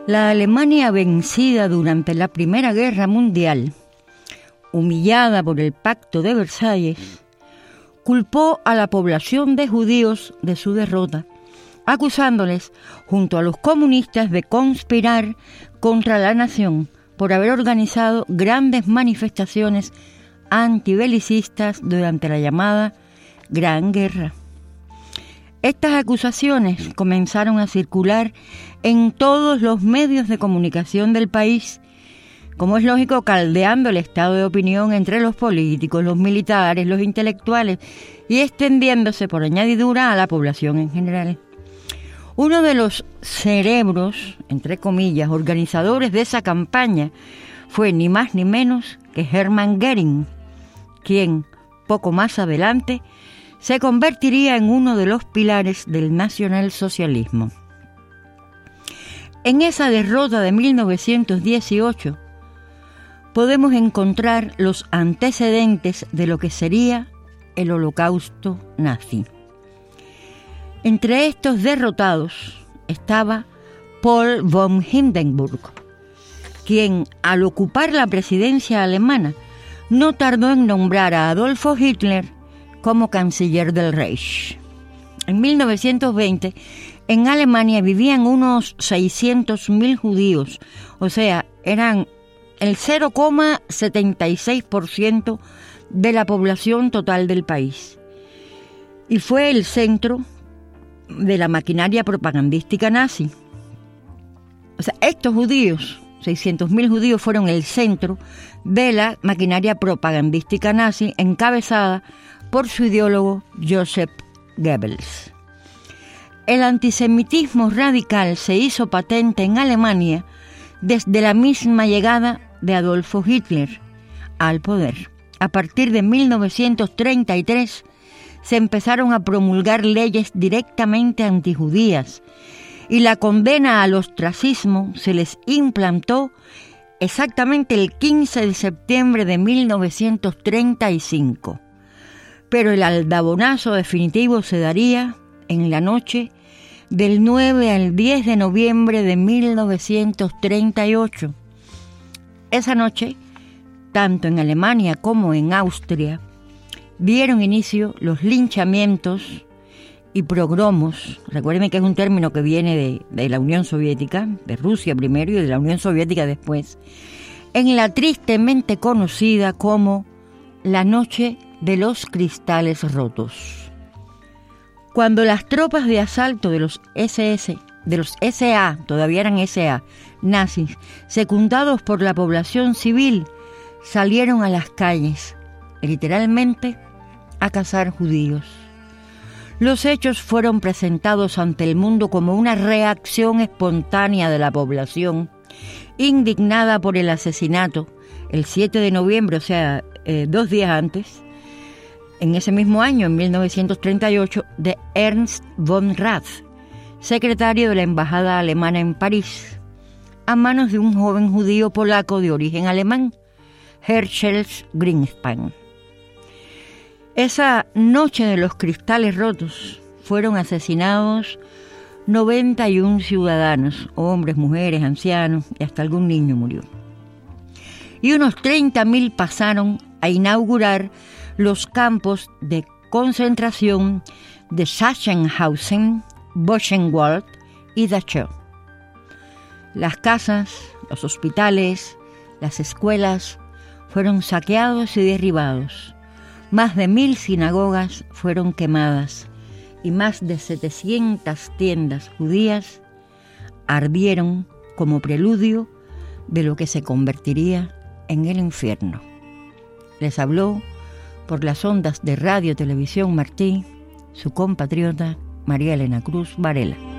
La Alemania vencida durante la Primera Guerra Mundial, humillada por el Pacto de Versalles, culpó a la población de judíos de su derrota, acusándoles, junto a los comunistas, de conspirar contra la nación por haber organizado grandes manifestaciones antibelicistas durante la llamada Gran Guerra. Estas acusaciones comenzaron a circular en todos los medios de comunicación del país, como es lógico, caldeando el estado de opinión entre los políticos, los militares, los intelectuales y extendiéndose por añadidura a la población en general. Uno de los cerebros, entre comillas, organizadores de esa campaña fue ni más ni menos que Hermann Göring, quien, poco más adelante, se convertiría en uno de los pilares del nacionalsocialismo. En esa derrota de 1918 podemos encontrar los antecedentes de lo que sería el Holocausto nazi. Entre estos derrotados estaba Paul von Hindenburg, quien, al ocupar la presidencia alemana, no tardó en nombrar a Adolfo Hitler como canciller del Reich. En 1920, en Alemania vivían unos 600.000 judíos, o sea, eran el 0,76% de la población total del país. Y fue el centro de la maquinaria propagandística nazi. O sea, estos judíos, 600.000 judíos, fueron el centro de la maquinaria propagandística nazi, encabezada por su ideólogo Joseph Goebbels. El antisemitismo radical se hizo patente en Alemania desde la misma llegada de Adolfo Hitler al poder. A partir de 1933 se empezaron a promulgar leyes directamente antijudías y la condena al ostracismo se les implantó exactamente el 15 de septiembre de 1935. Pero el aldabonazo definitivo se daría en la noche del 9 al 10 de noviembre de 1938. Esa noche, tanto en Alemania como en Austria, dieron inicio los linchamientos y progromos. Recuerden que es un término que viene de la Unión Soviética, de Rusia primero y de la Unión Soviética después, en la tristemente conocida como la Noche de los Cristales Rotos. Cuando las tropas de asalto de los SA, todavía eran SA, nazis, secundados por la población civil, salieron a las calles, literalmente, a cazar judíos. Los hechos fueron presentados ante el mundo como una reacción espontánea de la población, indignada por el asesinato, el 7 de noviembre, o sea, 2 días antes, en ese mismo año, en 1938, de Ernst von Rath, secretario de la Embajada Alemana en París, a manos de un joven judío polaco de origen alemán, Herschel Greenspan. Esa noche de los cristales rotos fueron asesinados 91 ciudadanos, hombres, mujeres, ancianos, y hasta algún niño murió. Y unos 30.000 pasaron a inaugurar los campos de concentración de Sachsenhausen, Buchenwald y Dachau. Las casas, los hospitales, las escuelas fueron saqueados y derribados. Más de 1.000 sinagogas fueron quemadas y más de 700 tiendas judías ardieron como preludio de lo que se convertiría en el infierno. Les habló por las ondas de Radio Televisión Martí su compatriota María Elena Cruz Varela.